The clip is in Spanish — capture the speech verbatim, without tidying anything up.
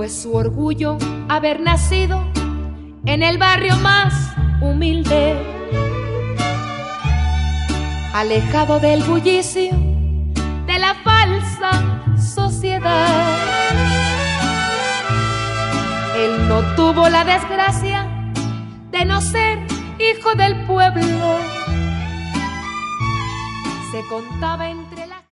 Fue su orgullo haber nacido en el barrio más humilde, alejado del bullicio de la falsa sociedad. Él no tuvo la desgracia de no ser hijo del pueblo. Se contaba entre las